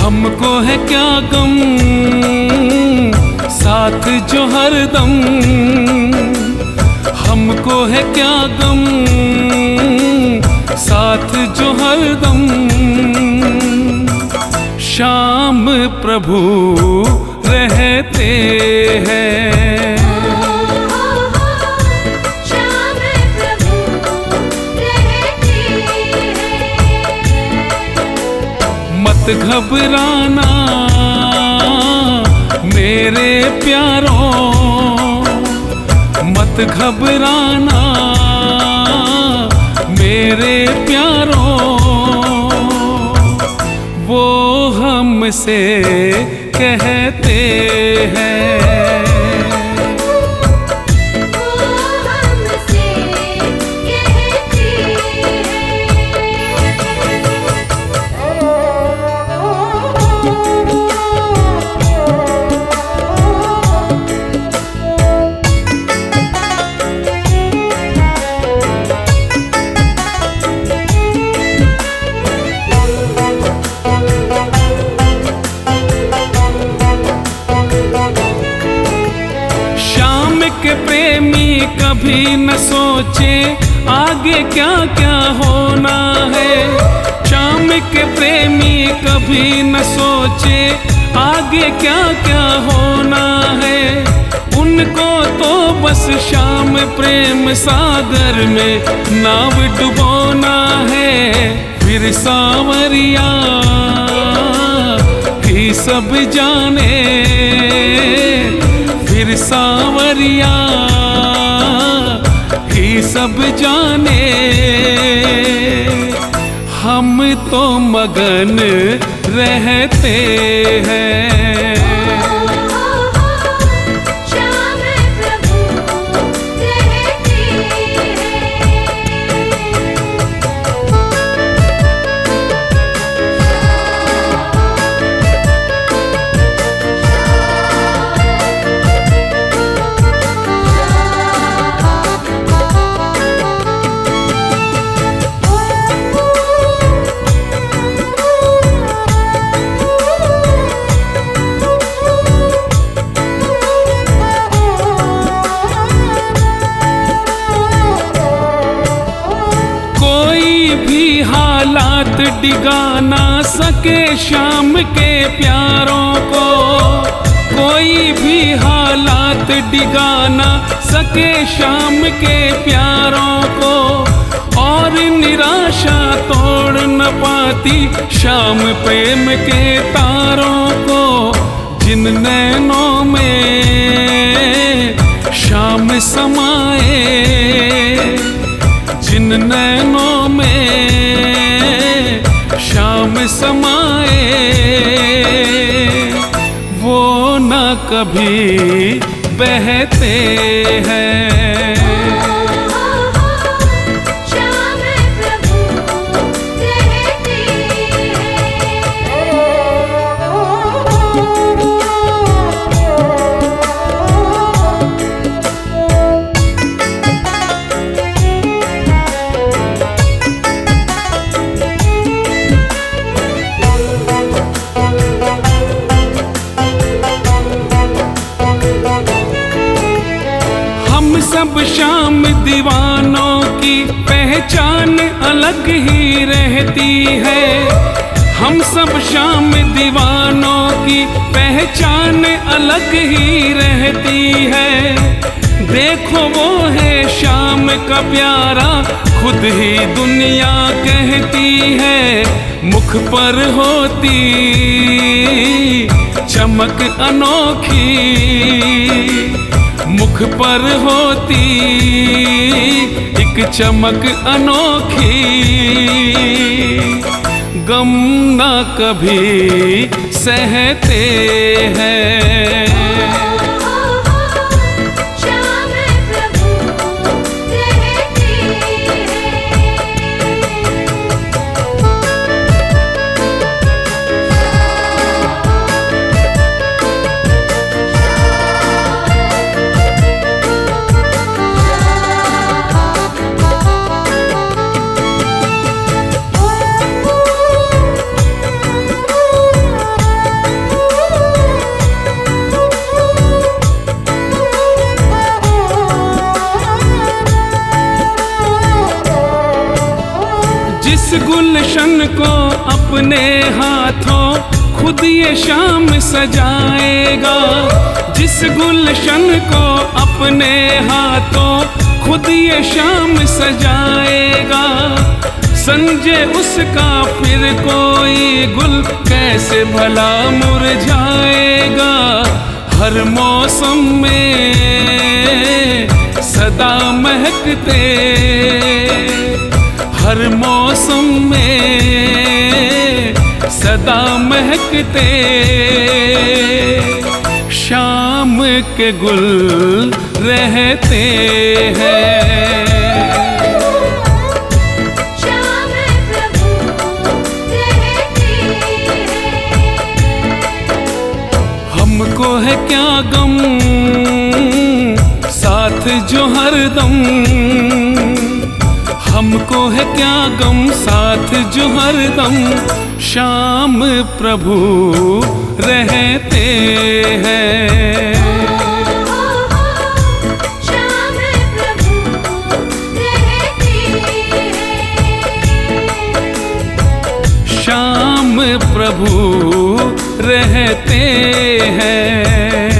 हमको है क्या गम साथ जो हरदम, हमको है क्या गम साथ जो हरदम। श्याम प्रभु रहते हैं, श्याम प्रभु रहते हैं। मत घबराना मेरे प्यारों, मत घबराना मेरे प्यारों। वो हमसे कहते हैं, वो हमसे कहते श्याम के प्रेमी कभी न सोचे आगे क्या क्या होना है। श्याम के प्रेमी कभी न सोचे आगे क्या क्या होना है। उनको तो बस श्याम प्रेम सागर में नाव डुबोना है। फिर सांवरिया ही सब जाने, फिर सांवरिया ही सब जाने। हम तो मगन रहते हैं, श्याम प्रभु रहते हालात डिगा ना सके श्याम के प्यारों को। कोई भी हालात डिगा ना सके श्याम के प्यारों को। और निराशा तोड़ न पाती श्याम प्रेम के तारों को। जिन नैनों में श्याम समाए, जिन नैनों में श्याम समाए, वो न कभी बहते हैं। श्याम प्रभु रहते सब श्याम दीवानों की पहचान अलग ही रहती है। हम सब श्याम दीवानों की पहचान अलग ही रहती है। देखो वो है श्याम का प्यारा, खुद ही दुनिया कहती है। मुख पर होती चमक अनोखी, मुख पर होती एक चमक अनोखी। गम ना कभी सहते हैं, श्याम प्रभु रहते हैं। गुलशन को अपने हाथों खुद ये शाम सजाएगा, जिस गुलशन को अपने हाथों खुद ये शाम सजाएगा, संजय उसका फिर कोई गुल कैसे भला मुरझाएगा। हर मौसम में सदा महकते, हर मौसम में सदा महकते, शाम के गुल रहते हैं। श्याम प्रभु रहते हैं। हमको है क्या गम साथ जो हरदम, हमको है क्या गम साथ जो हरदम, श्याम प्रभु रहते हैं। श्याम प्रभु रहते हैं। श्याम प्रभु रहते हैं।